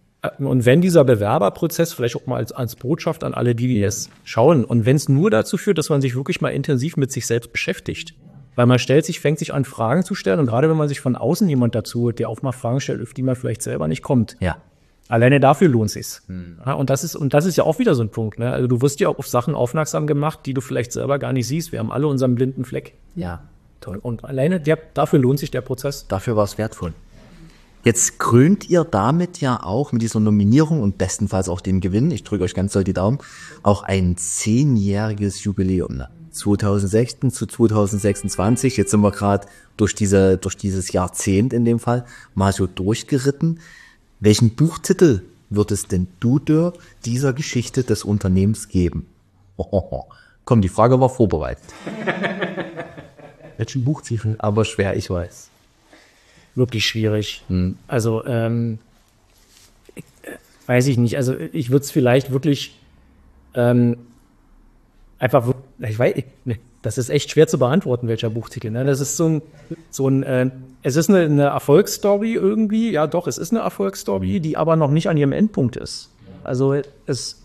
und wenn dieser Bewerberprozess vielleicht auch mal als, als Botschaft an alle, die es schauen, und wenn es nur dazu führt, dass man sich wirklich mal intensiv mit sich selbst beschäftigt, weil man stellt sich, fängt sich an, Fragen zu stellen und gerade wenn man sich von außen jemand dazu holt, der auch mal Fragen stellt, auf die man vielleicht selber nicht kommt.
Ja.
Alleine dafür lohnt es sich. Hm. Ja, und das ist, und das ist ja auch wieder so ein Punkt, ne? Also du wirst ja auch auf Sachen aufmerksam gemacht, die du vielleicht selber gar nicht siehst. Wir haben alle unseren blinden Fleck.
Ja.
Toll. Und alleine der, dafür lohnt sich der Prozess.
Dafür war es wertvoll. Jetzt krönt ihr damit ja auch mit dieser Nominierung und bestenfalls auch dem Gewinn, ich drücke euch ganz doll die Daumen, auch ein zehnjähriges Jubiläum. Ne? zweitausendsechzehn zu zweitausendsechsundzwanzig, jetzt sind wir gerade durch diese, durch dieses Jahrzehnt in dem Fall mal so durchgeritten. Welchen Buchtitel wird es denn du, Dirk, dieser Geschichte des Unternehmens geben? Hohoho. Komm, die Frage war vorbereitet. Welchen Buchtitel? Aber schwer, ich weiß.
Wirklich schwierig.
Hm.
Also, ähm, ich, äh, weiß ich nicht. Also, ich würde es vielleicht wirklich ähm, einfach, ich weiß, ich, ne, das ist echt schwer zu beantworten, welcher Buchtitel. Ne? Das ist so ein, so ein äh, es ist eine, eine Erfolgsstory irgendwie. Ja, doch, es ist eine Erfolgsstory, die aber noch nicht an ihrem Endpunkt ist. Also, es.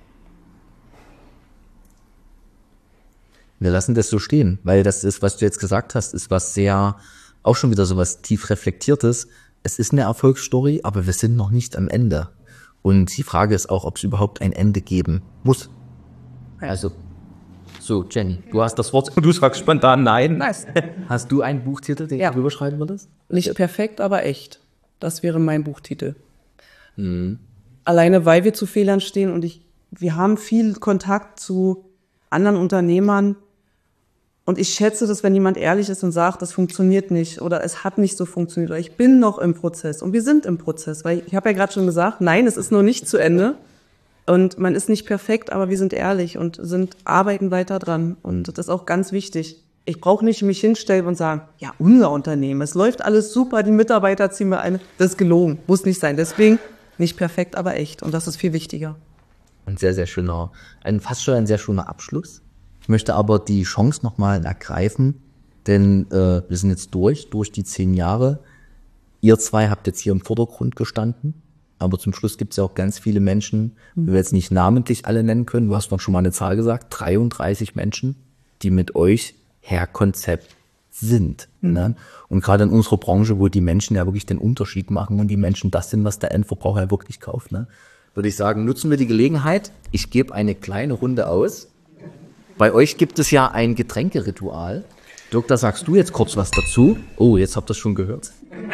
Wir lassen das so stehen, weil das ist, was du jetzt gesagt hast, ist was sehr, auch schon wieder so was tief Reflektiertes. Es ist eine Erfolgsstory, aber wir sind noch nicht am Ende. Und die Frage ist auch, ob es überhaupt ein Ende geben muss. Also, so Jenny, du hast das Wort. Du sagst spontan nein.
Nice.
Hast du einen Buchtitel, den
Ja.
du drüber schreiben würdest?
Nicht perfekt, aber echt. Das wäre mein Buchtitel. Mhm. Alleine, weil wir zu Fehlern stehen und ich, wir haben viel Kontakt zu anderen Unternehmern. Und ich schätze das, wenn jemand ehrlich ist und sagt, das funktioniert nicht oder es hat nicht so funktioniert oder ich bin noch im Prozess und wir sind im Prozess. Weil ich, ich habe ja gerade schon gesagt, nein, es ist noch nicht zu Ende und man ist nicht perfekt, aber wir sind ehrlich und sind arbeiten weiter dran. Und das ist auch ganz wichtig. Ich brauche nicht mich hinstellen und sagen, ja, unser Unternehmen, es läuft alles super, die Mitarbeiter ziehen wir ein. Das ist gelogen, muss nicht sein. Deswegen nicht perfekt, aber echt. Und das ist viel wichtiger.
Ein sehr, sehr schöner, ein fast schon ein sehr schöner Abschluss. Ich möchte aber die Chance nochmal ergreifen, denn äh, wir sind jetzt durch, durch die zehn Jahre. Ihr zwei habt jetzt hier im Vordergrund gestanden, aber zum Schluss gibt es ja auch ganz viele Menschen, die wir jetzt nicht namentlich alle nennen können. Du hast noch schon mal eine Zahl gesagt, dreiunddreißig Menschen, die mit euch Herr-Konzept sind. Mhm. Ne? Und gerade in unserer Branche, wo die Menschen ja wirklich den Unterschied machen und die Menschen das sind, was der Endverbraucher ja wirklich kauft, ne? Würde ich sagen, nutzen wir die Gelegenheit. Ich gebe eine kleine Runde aus. Bei euch gibt es ja ein Getränkeritual. Dirk, da sagst du jetzt kurz was dazu. Oh, jetzt habt ihr es schon gehört.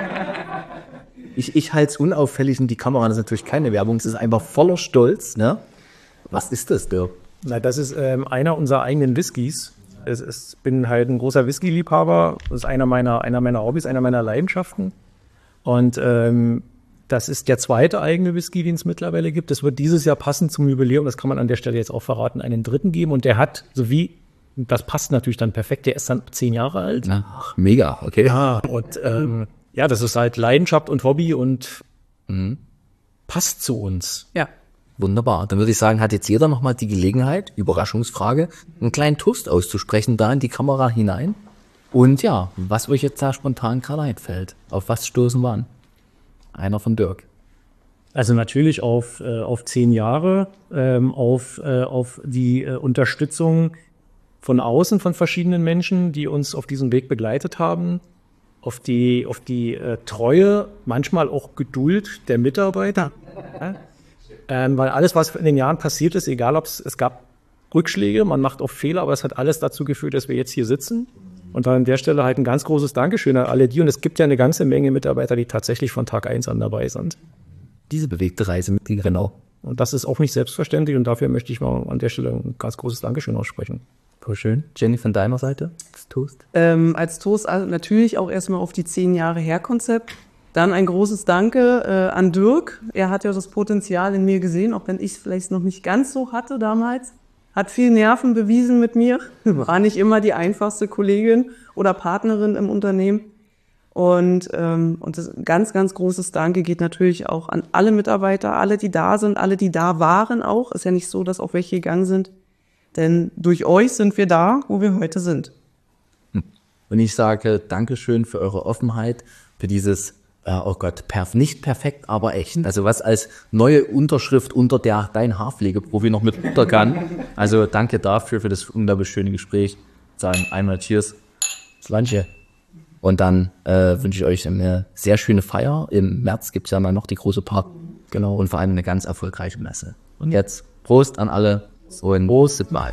Ich, ich halte es unauffällig in die Kamera. Das ist natürlich keine Werbung. Es ist einfach voller Stolz. Ne? Was ist das, Dirk?
Na, das ist ähm, einer unserer eigenen Whiskys. Ich es, bin halt ein großer Whisky-Liebhaber. Das ist einer meiner, einer meiner Hobbys, einer meiner Leidenschaften. Und ähm, das ist der zweite eigene Whisky, den es mittlerweile gibt. Das wird dieses Jahr passend zum Jubiläum, das kann man an der Stelle jetzt auch verraten, einen dritten geben. Und der hat, so wie, das passt natürlich dann perfekt, der ist dann zehn Jahre alt.
Ach, mega, okay.
Ja, und ähm, ja, das ist halt Leidenschaft und Hobby und mhm. passt zu uns.
Ja.
Wunderbar. Dann würde ich sagen, hat jetzt jeder nochmal die Gelegenheit, Überraschungsfrage, einen kleinen Toast auszusprechen, da in die Kamera hinein. Und ja, was euch jetzt da spontan gerade einfällt. Auf was stoßen wir an? Einer von Dirk.
Also natürlich auf, äh, auf zehn Jahre, ähm, auf, äh, auf die äh, Unterstützung von außen von verschiedenen Menschen, die uns auf diesem Weg begleitet haben, auf die, auf die äh, Treue, manchmal auch Geduld der Mitarbeiter. Ja? Ähm, weil alles, was in den Jahren passiert ist, egal ob es, es gab Rückschläge, man macht auch Fehler, aber es hat alles dazu geführt, dass wir jetzt hier sitzen. Und dann an der Stelle halt ein ganz großes Dankeschön an alle die. Und es gibt ja eine ganze Menge Mitarbeiter, die tatsächlich von Tag eins an dabei sind.
Diese bewegte Reise mit genau.
Und das ist auch nicht selbstverständlich. Und dafür möchte ich mal an der Stelle ein ganz großes Dankeschön aussprechen.
Voll schön. Jenny, von deiner Seite als Toast?
Ähm, als Toast also natürlich auch erstmal auf die zehn Jahre Herr-Konzept. Dann ein großes Danke äh, an Dirk. Er hat ja das Potenzial in mir gesehen, auch wenn ich es vielleicht noch nicht ganz so hatte damals. Hat viel Nerven bewiesen mit mir, war nicht immer die einfachste Kollegin oder Partnerin im Unternehmen. Und, ähm, und das ganz, ganz großes Danke geht natürlich auch an alle Mitarbeiter, alle, die da sind, alle, die da waren auch. Ist ja nicht so, dass auch welche gegangen sind. Denn durch euch sind wir da, wo wir heute sind.
Und ich sage Dankeschön für eure Offenheit, für dieses Uh, oh Gott, perf nicht perfekt, aber echt. Also was als neue Unterschrift unter der dein Haarpflegeprofi noch mit unter kann. Also danke dafür, für das unglaublich schöne Gespräch. Sagen einmal Cheers. Slanche. Und dann äh, wünsche ich euch eine sehr schöne Feier. Im März gibt es ja mal noch die große Party. Genau. Und vor allem eine ganz erfolgreiche Messe. Und jetzt Prost an alle. So ein Prost mal.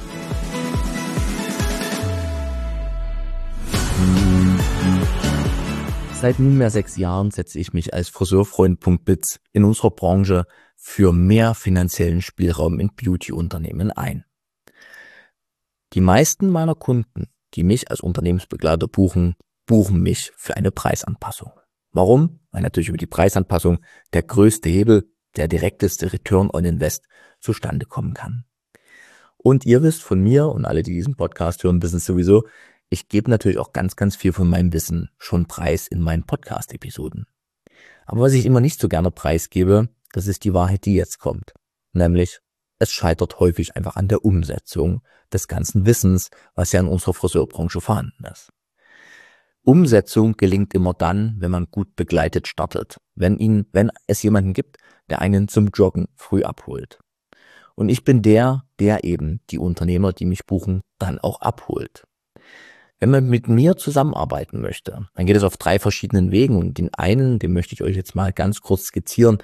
Seit nunmehr sechs Jahren setze ich mich als Friseurfreund.biz in unserer Branche für mehr finanziellen Spielraum in Beauty-Unternehmen ein. Die meisten meiner Kunden, die mich als Unternehmensbegleiter buchen, buchen mich für eine Preisanpassung. Warum? Weil natürlich über die Preisanpassung der größte Hebel, der direkteste Return on Invest zustande kommen kann. Und ihr wisst von mir und alle, die diesen Podcast hören, wissen es sowieso, ich gebe natürlich auch ganz, ganz viel von meinem Wissen schon preis in meinen Podcast-Episoden. Aber was ich immer nicht so gerne preisgebe, das ist die Wahrheit, die jetzt kommt. Nämlich, es scheitert häufig einfach an der Umsetzung des ganzen Wissens, was ja in unserer Friseurbranche vorhanden ist. Umsetzung gelingt immer dann, wenn man gut begleitet startet. Wenn ihn, wenn es jemanden gibt, der einen zum Joggen früh abholt. Und ich bin der, der eben die Unternehmer, die mich buchen, dann auch abholt. Wenn man mit mir zusammenarbeiten möchte, dann geht es auf drei verschiedenen Wegen und den einen, den möchte ich euch jetzt mal ganz kurz skizzieren,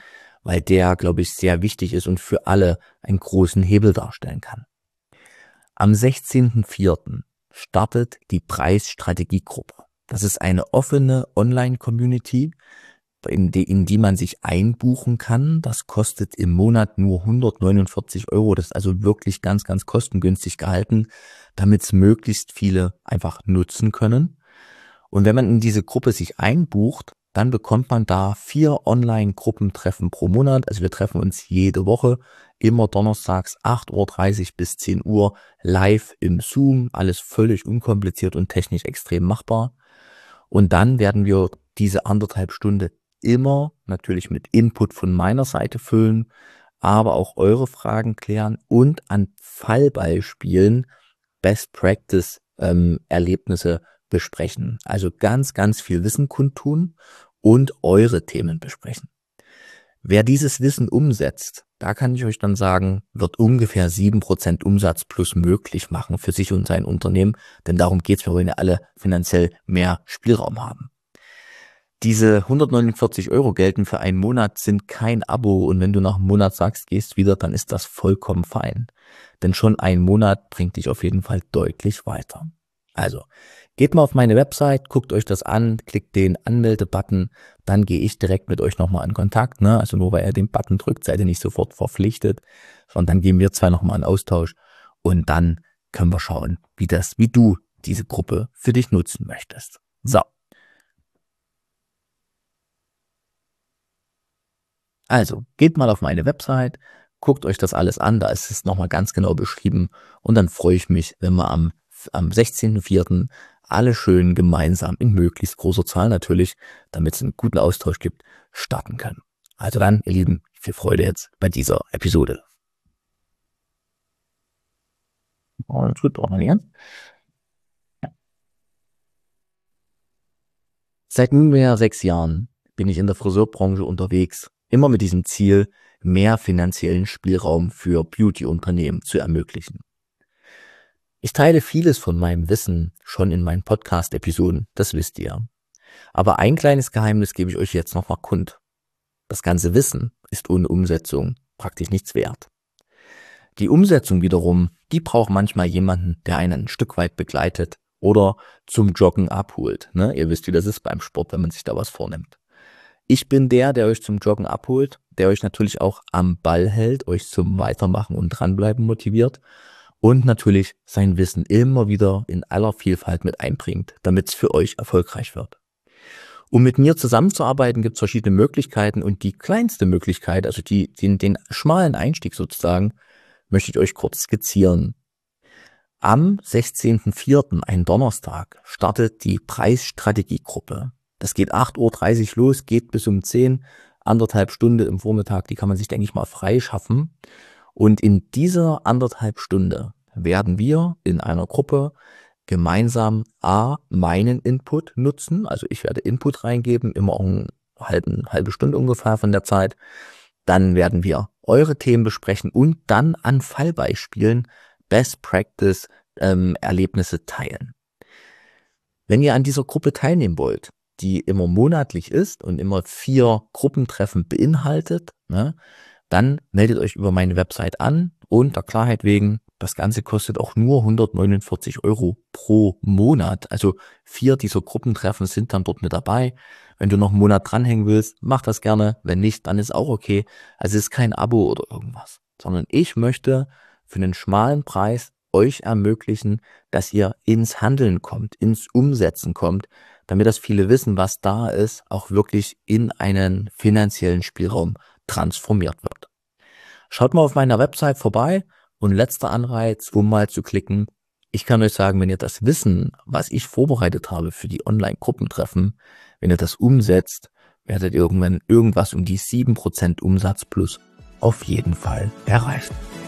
weil der, glaube ich, sehr wichtig ist und für alle einen großen Hebel darstellen kann. Am sechzehnten vierten startet die Preisstrategiegruppe. Das ist eine offene Online-Community, in die, in die man sich einbuchen kann. Das kostet im Monat nur hundertneunundvierzig Euro. Das ist also wirklich ganz, ganz kostengünstig gehalten, damit es möglichst viele einfach nutzen können. Und wenn man in diese Gruppe sich einbucht, dann bekommt man da vier Online-Gruppentreffen pro Monat. Also wir treffen uns jede Woche, immer donnerstags acht Uhr dreißig bis zehn Uhr live im Zoom. Alles völlig unkompliziert und technisch extrem machbar. Und dann werden wir diese anderthalb Stunden immer natürlich mit Input von meiner Seite füllen, aber auch eure Fragen klären und an Fallbeispielen Best Practice ähm, Erlebnisse besprechen. Also ganz, ganz viel Wissen kundtun und eure Themen besprechen. Wer dieses Wissen umsetzt, da kann ich euch dann sagen, wird ungefähr sieben Prozent Umsatz plus möglich machen für sich und sein Unternehmen, denn darum geht es, wir wollen ja alle finanziell mehr Spielraum haben. Diese hundertneunundvierzig Euro gelten für einen Monat, sind kein Abo und wenn du nach einem Monat sagst, gehst wieder, dann ist das vollkommen fein. Denn schon ein Monat bringt dich auf jeden Fall deutlich weiter. Also, geht mal auf meine Website, guckt euch das an, klickt den Anmelde-Button, dann gehe ich direkt mit euch nochmal in Kontakt. Ne? Also nur weil ihr den Button drückt, seid ihr nicht sofort verpflichtet, sondern dann gehen wir zwei nochmal in Austausch und dann können wir schauen, wie das, wie du diese Gruppe für dich nutzen möchtest. So. Also, geht mal auf meine Website, guckt euch das alles an, da ist es nochmal ganz genau beschrieben und dann freue ich mich, wenn wir am, am sechzehnten vierten alle schön gemeinsam in möglichst großer Zahl natürlich, damit es einen guten Austausch gibt, starten können. Also dann, ihr Lieben, viel Freude jetzt bei dieser Episode. Und gut, brauchen wir nicht. Seit nunmehr sechs Jahren bin ich in der Friseurbranche unterwegs, immer mit diesem Ziel, mehr finanziellen Spielraum für Beauty-Unternehmen zu ermöglichen. Ich teile vieles von meinem Wissen schon in meinen Podcast-Episoden, das wisst ihr. Aber ein kleines Geheimnis gebe ich euch jetzt nochmal kund. Das ganze Wissen ist ohne Umsetzung praktisch nichts wert. Die Umsetzung wiederum, die braucht manchmal jemanden, der einen ein Stück weit begleitet oder zum Joggen abholt. Ne? Ihr wisst, wie das ist beim Sport, wenn man sich da was vornimmt. Ich bin der, der euch zum Joggen abholt, der euch natürlich auch am Ball hält, euch zum Weitermachen und Dranbleiben motiviert und natürlich sein Wissen immer wieder in aller Vielfalt mit einbringt, damit es für euch erfolgreich wird. Um mit mir zusammenzuarbeiten, gibt es verschiedene Möglichkeiten und die kleinste Möglichkeit, also die, den, den schmalen Einstieg sozusagen, möchte ich euch kurz skizzieren. Am sechzehnten vierten, ein Donnerstag, startet die Preisstrategiegruppe. Das geht acht Uhr dreißig los, geht bis um zehn, anderthalb Stunde im Vormittag, die kann man sich, denke ich mal, freischaffen. Und in dieser anderthalb Stunde werden wir in einer Gruppe gemeinsam A, meinen Input nutzen, also ich werde Input reingeben, immer eine halbe, halbe Stunde ungefähr von der Zeit. Dann werden wir eure Themen besprechen und dann an Fallbeispielen Best Practice ähm, Erlebnisse teilen. Wenn ihr an dieser Gruppe teilnehmen wollt, die immer monatlich ist und immer vier Gruppentreffen beinhaltet, ne, dann meldet euch über meine Website an und der Klarheit wegen, das Ganze kostet auch nur hundertneunundvierzig Euro pro Monat. Also vier dieser Gruppentreffen sind dann dort mit dabei. Wenn du noch einen Monat dranhängen willst, mach das gerne. Wenn nicht, dann ist auch okay. Also es ist kein Abo oder irgendwas, sondern ich möchte für einen schmalen Preis euch ermöglichen, dass ihr ins Handeln kommt, ins Umsetzen kommt, damit das viele wissen, was da ist, auch wirklich in einen finanziellen Spielraum transformiert wird. Schaut mal auf meiner Website vorbei und letzter Anreiz, um mal zu klicken. Ich kann euch sagen, wenn ihr das Wissen, was ich vorbereitet habe für die Online-Gruppentreffen, wenn ihr das umsetzt, werdet ihr irgendwann irgendwas um die sieben Prozent Umsatz plus auf jeden Fall erreichen.